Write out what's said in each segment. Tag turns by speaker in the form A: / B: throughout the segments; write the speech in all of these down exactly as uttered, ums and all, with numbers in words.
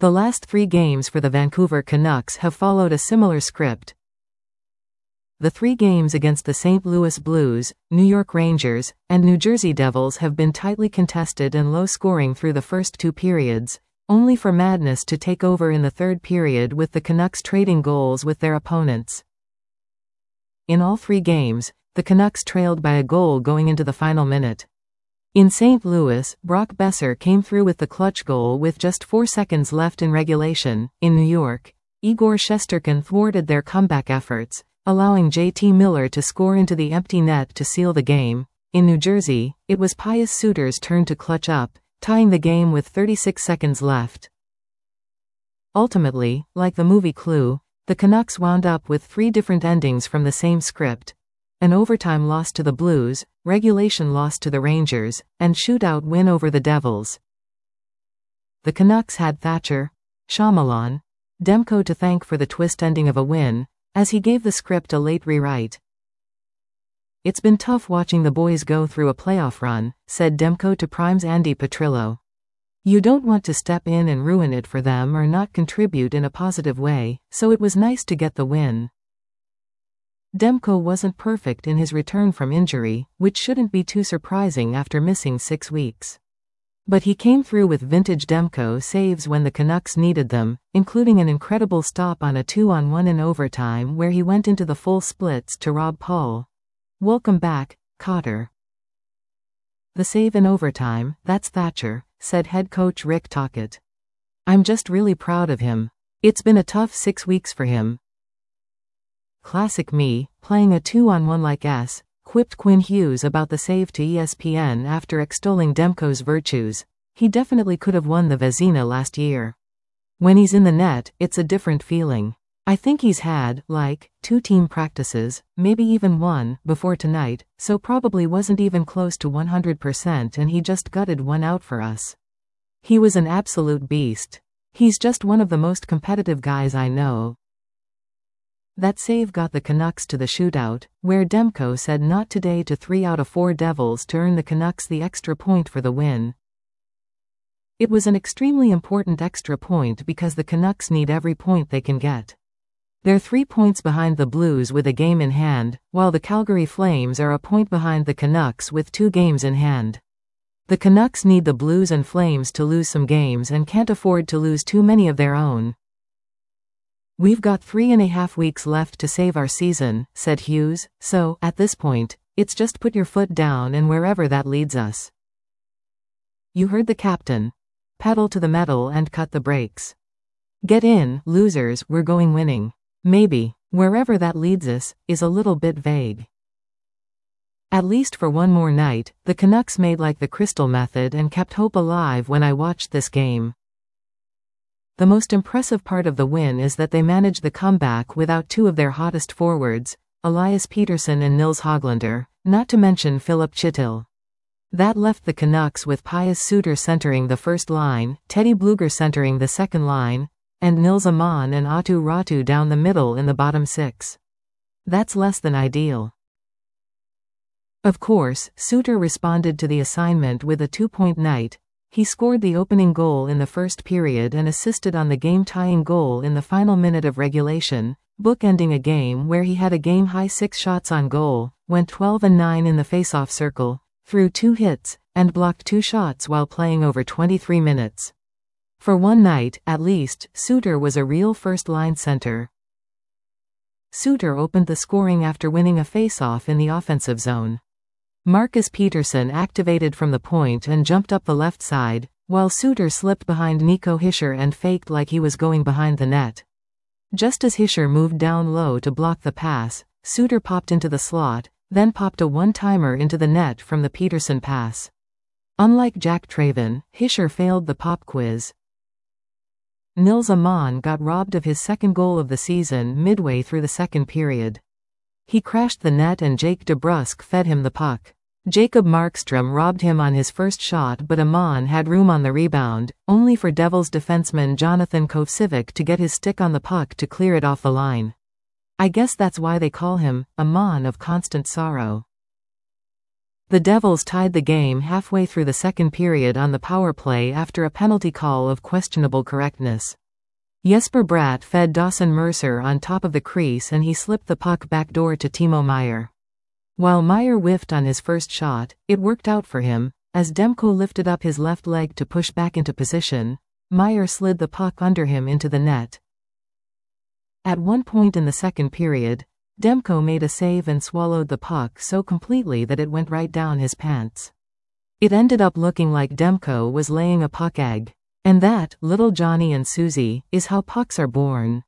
A: The last three games for the Vancouver Canucks have followed a similar script. The three games against the Saint Louis Blues, New York Rangers, and New Jersey Devils have been tightly contested and low-scoring through the first two periods, only for madness to take over in the third period with the Canucks trading goals with their opponents. In all three games, the Canucks trailed by a goal going into the final minute. In Saint Louis, Brock Boeser came through with the clutch goal with just four seconds left in regulation. In New York, Igor Shesterkin thwarted their comeback efforts, allowing J T Miller to score into the empty net to seal the game. In New Jersey, it was Pius Suter's turn to clutch up, tying the game with thirty-six seconds left. Ultimately, like the movie Clue, the Canucks wound up with three different endings from the same script: an overtime loss to the Blues, regulation loss to the Rangers, and shootout win over the Devils. The Canucks had Thatcher, Shyamalan, Demko to thank for the twist ending of a win, as he gave the script a late rewrite. "It's been tough watching the boys go through a playoff run," said Demko to Prime's Andy Petrillo. "You don't want to step in and ruin it for them or not contribute in a positive way, so it was nice to get the win." Demko wasn't perfect in his return from injury, which shouldn't be too surprising after missing six weeks. But he came through with vintage Demko saves when the Canucks needed them, including an incredible stop on a two-on-one in overtime where he went into the full splits to Rob Paul. "Welcome back, Cotter." "The save in overtime, that's Thatcher," said head coach Rick Tocchet. "I'm just really proud of him. It's been a tough six weeks for him." "Classic me, playing a two-on-one like S," quipped Quinn Hughes about the save to E S P N after extolling Demko's virtues. "He definitely could have won the Vezina last year. When he's in the net, it's a different feeling. I think he's had, like, two team practices, maybe even one, before tonight, so probably wasn't even close to one hundred percent and he just gutted one out for us. He was an absolute beast. He's just one of the most competitive guys I know." That save got the Canucks to the shootout, where Demko said not today to three out of four Devils to earn the Canucks the extra point for the win. It was an extremely important extra point because the Canucks need every point they can get. They're three points behind the Blues with a game in hand, while the Calgary Flames are a point behind the Canucks with two games in hand. The Canucks need the Blues and Flames to lose some games and can't afford to lose too many of their own. "We've got three and a half weeks left to save our season," said Hughes, "so, at this point, it's just put your foot down and wherever that leads us. You heard the captain. Pedal to the metal and cut the brakes. Get in, losers, we're going winning. Maybe, wherever that leads us, is a little bit vague." At least for one more night, the Canucks made like the Crystal Method and kept hope alive when I watched this game. The most impressive part of the win is that they managed the comeback without two of their hottest forwards, Elias Pettersson and Nils Hoglander, not to mention Philip Chytil. That left the Canucks with Pius Suter centering the first line, Teddy Blueger centering the second line, and Nils Aman and Aatu Räty down the middle in the bottom six. That's less than ideal. Of course, Suter responded to the assignment with a two-point night. He scored the opening goal in the first period and assisted on the game-tying goal in the final minute of regulation, bookending a game where he had a game-high six shots on goal, went twelve and nine in the face-off circle, threw two hits, and blocked two shots while playing over twenty-three minutes. For one night, at least, Suter was a real first-line center. Suter opened the scoring after winning a face-off in the offensive zone. Marcus Pettersson activated from the point and jumped up the left side, while Suter slipped behind Nico Hischier and faked like he was going behind the net. Just as Hischier moved down low to block the pass, Suter popped into the slot, then popped a one-timer into the net from the Pettersson pass. Unlike Jack Traven, Hischier failed the pop quiz. Nils Aman got robbed of his second goal of the season midway through the second period. He crashed the net and Jake DeBrusk fed him the puck. Jacob Markstrom robbed him on his first shot, but Aman had room on the rebound, only for Devils defenseman Jonathan Kovcevic to get his stick on the puck to clear it off the line. I guess that's why they call him Aman of Constant Sorrow. The Devils tied the game halfway through the second period on the power play after a penalty call of questionable correctness. Jesper Bratt fed Dawson Mercer on top of the crease and he slipped the puck backdoor to Timo Meier. While Meier whiffed on his first shot, it worked out for him. As Demko lifted up his left leg to push back into position, Meier slid the puck under him into the net. At one point in the second period, Demko made a save and swallowed the puck so completely that it went right down his pants. It ended up looking like Demko was laying a puck egg. And that, little Johnny and Susie, is how pucks are born.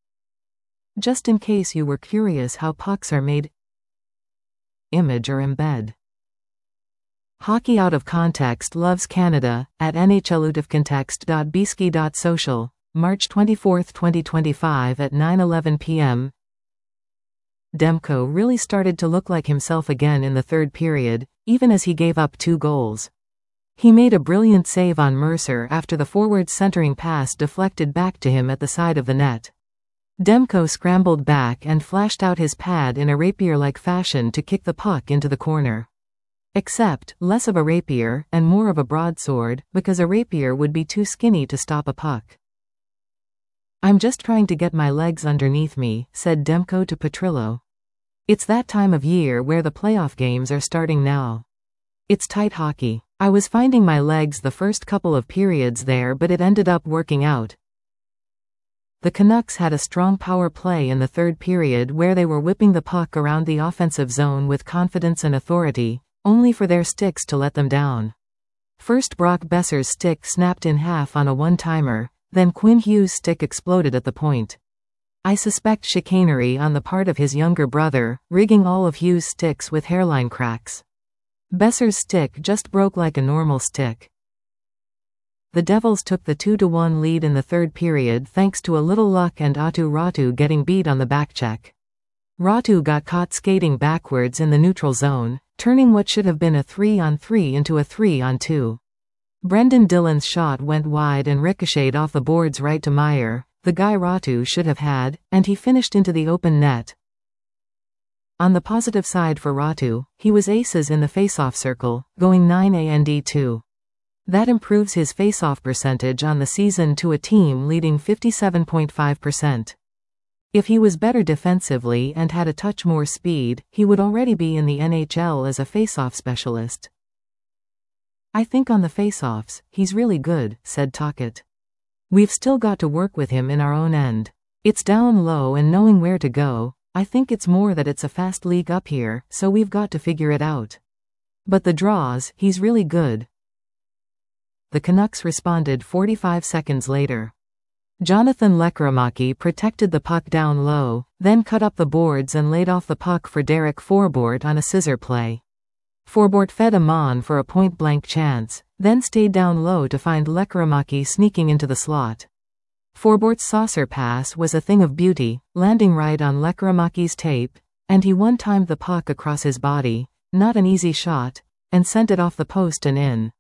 A: Just in case you were curious how pucks are made. Image or embed. Hockey Out of Context loves Canada, at N H L out of context dot b s k y dot social, March twenty-fourth twenty twenty-five at nine eleven p m Demko really started to look like himself again in the third period, even as he gave up two goals. He made a brilliant save on Mercer after the forward's centering pass deflected back to him at the side of the net. Demko scrambled back and flashed out his pad in a rapier-like fashion to kick the puck into the corner. Except, less of a rapier, and more of a broadsword, because a rapier would be too skinny to stop a puck. "I'm just trying to get my legs underneath me," said Demko to Petrillo. "It's that time of year where the playoff games are starting now. It's tight hockey. I was finding my legs the first couple of periods there, but it ended up working out." The Canucks had a strong power play in the third period where they were whipping the puck around the offensive zone with confidence and authority, only for their sticks to let them down. First Brock Boeser's stick snapped in half on a one-timer, then Quinn Hughes' stick exploded at the point. I suspect chicanery on the part of his younger brother, rigging all of Hughes' sticks with hairline cracks. Boeser's stick just broke like a normal stick. The Devils took the two to one lead in the third period thanks to a little luck and Aatu Räty getting beat on the backcheck. Räty got caught skating backwards in the neutral zone, turning what should have been a three on three into a three on two. Brendan Dillon's shot went wide and ricocheted off the boards right to Meier, the guy Räty should have had, and he finished into the open net. On the positive side for Räty, he was aces in the faceoff circle, going nine and two. That improves his faceoff percentage on the season to a team-leading fifty-seven point five percent. If he was better defensively and had a touch more speed, he would already be in the N H L as a faceoff specialist. "I think on the faceoffs, he's really good," said Tocchet. "We've still got to work with him in our own end. It's down low and knowing where to go. I think it's more that it's a fast league up here, so we've got to figure it out. But the draws, he's really good." The Canucks responded forty-five seconds later. Jonathan Lekkerimäki protected the puck down low, then cut up the boards and laid off the puck for Derek Forbort on a scissor play. Forbort fed him on for a point-blank chance, then stayed down low to find Lekkerimäki sneaking into the slot. Forbort's saucer pass was a thing of beauty, landing right on Lekkerimäki's tape, and he one-timed the puck across his body, not an easy shot, and sent it off the post and in.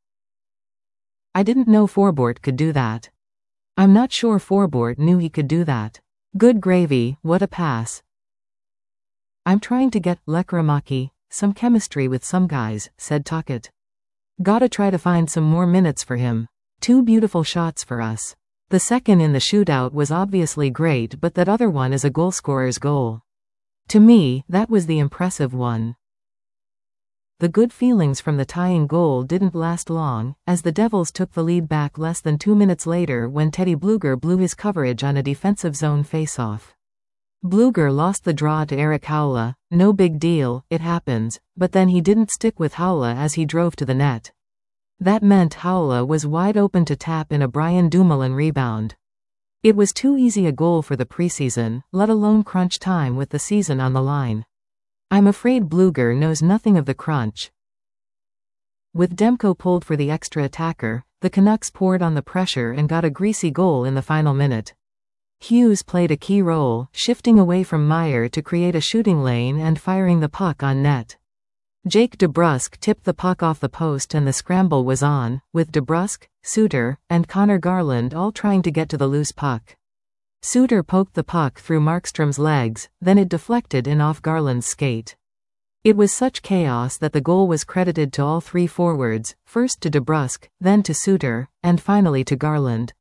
A: I didn't know Forbort could do that. I'm not sure Forbort knew he could do that. Good gravy, what a pass. "I'm trying to get Lekkerimäki some chemistry with some guys," said Tocchet. "Gotta try to find some more minutes for him. Two beautiful shots for us. The second in the shootout was obviously great, but that other one is a goalscorer's goal. To me, that was the impressive one." The good feelings from the tying goal didn't last long, as the Devils took the lead back less than two minutes later when Teddy Blueger blew his coverage on a defensive zone faceoff. Blueger lost the draw to Erik Haula. No big deal, it happens, but then he didn't stick with Haula as he drove to the net. That meant Haula was wide open to tap in a Brian Dumoulin rebound. It was too easy a goal for the preseason, let alone crunch time with the season on the line. I'm afraid Blueger knows nothing of the crunch. With Demko pulled for the extra attacker, the Canucks poured on the pressure and got a greasy goal in the final minute. Hughes played a key role, shifting away from Meier to create a shooting lane and firing the puck on net. Jake DeBrusk tipped the puck off the post and the scramble was on, with DeBrusk, Suter, and Connor Garland all trying to get to the loose puck. Suter poked the puck through Markstrom's legs, then it deflected in off Garland's skate. It was such chaos that the goal was credited to all three forwards, first to DeBrusk, then to Suter, and finally to Garland.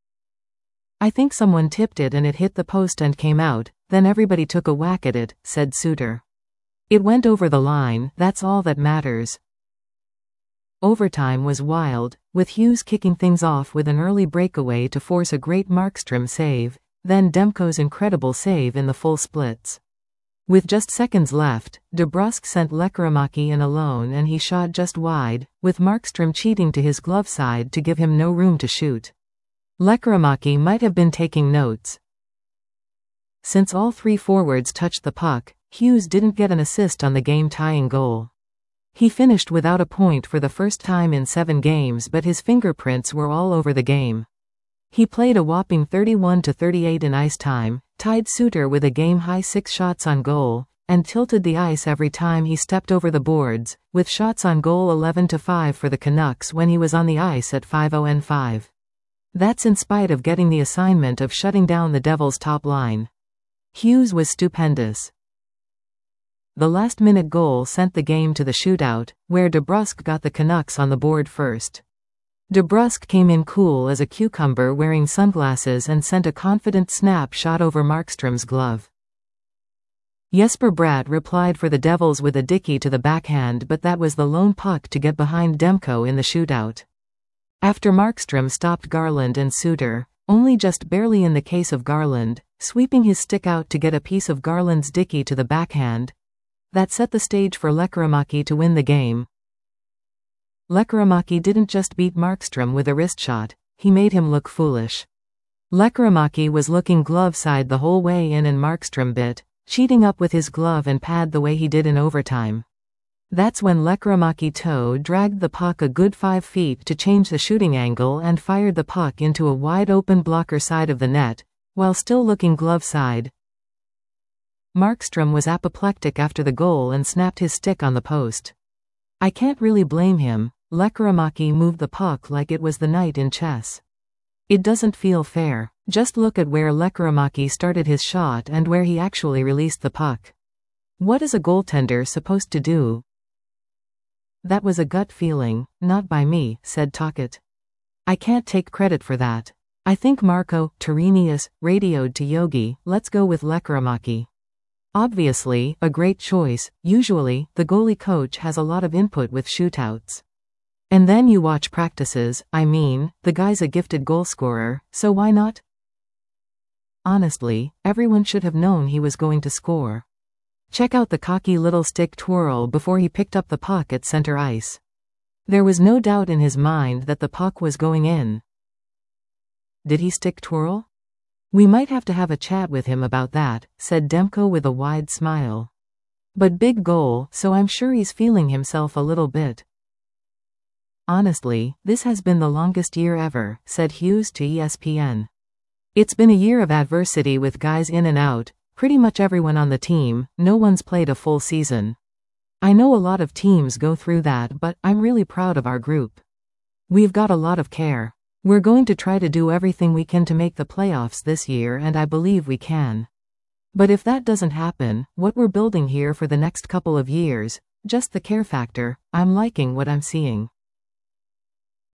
A: "I think someone tipped it and it hit the post and came out, then everybody took a whack at it," said Suter. "It went over the line, that's all that matters." Overtime was wild, with Hughes kicking things off with an early breakaway to force a great Markstrom save, then Demko's incredible save in the full splits. With just seconds left, DeBrusk sent Lekkerimäki in alone and he shot just wide, with Markstrom cheating to his glove side to give him no room to shoot. Lekkerimäki might have been taking notes. Since all three forwards touched the puck, Hughes didn't get an assist on the game-tying goal. He finished without a point for the first time in seven games, but his fingerprints were all over the game. He played a whopping thirty-one to thirty-eight in ice time, tied Suter with a game-high six shots on goal, and tilted the ice every time he stepped over the boards, with shots on goal eleven to five for the Canucks when he was on the ice at five oh five. That's in spite of getting the assignment of shutting down the Devils' top line. Hughes was stupendous. The last-minute goal sent the game to the shootout, where DeBrusk got the Canucks on the board first. DeBrusk came in cool as a cucumber wearing sunglasses and sent a confident snap shot over Markstrom's glove. Jesper Bratt replied for the Devils with a dicky to the backhand, but that was the lone puck to get behind Demko in the shootout. After Markstrom stopped Garland and Suter, only just barely in the case of Garland, sweeping his stick out to get a piece of Garland's dicky to the backhand, that set the stage for Lekkerimäki to win the game. Lekkerimäki didn't just beat Markstrom with a wrist shot, he made him look foolish. Lekkerimäki was looking glove side the whole way in and Markstrom bit, cheating up with his glove and pad the way he did in overtime. That's when Lekkerimäki toe dragged the puck a good five feet to change the shooting angle and fired the puck into a wide-open blocker side of the net, while still looking glove side. Markstrom was apoplectic after the goal and snapped his stick on the post. I can't really blame him. Lekkerimäki moved the puck like it was the knight in chess. It doesn't feel fair. Just look at where Lekkerimäki started his shot and where he actually released the puck. What is a goaltender supposed to do? That was a gut feeling, not by me, said Tocchet. I can't take credit for that. I think Marco Torenius radioed to Yogi, let's go with Lekkerimäki. Obviously, a great choice. Usually, the goalie coach has a lot of input with shootouts. And then you watch practices, I mean, the guy's a gifted goalscorer, so why not? Honestly, everyone should have known he was going to score. Check out the cocky little stick twirl before he picked up the puck at center ice. There was no doubt in his mind that the puck was going in. Did he stick twirl? We might have to have a chat with him about that, said Demko with a wide smile. But big goal, so I'm sure he's feeling himself a little bit. Honestly, this has been the longest year ever, said Hughes to E S P N. It's been a year of adversity with guys in and out, pretty much everyone on the team, no one's played a full season. I know a lot of teams go through that, but I'm really proud of our group. We've got a lot of care. We're going to try to do everything we can to make the playoffs this year, and I believe we can. But if that doesn't happen, what we're building here for the next couple of years, just the care factor, I'm liking what I'm seeing.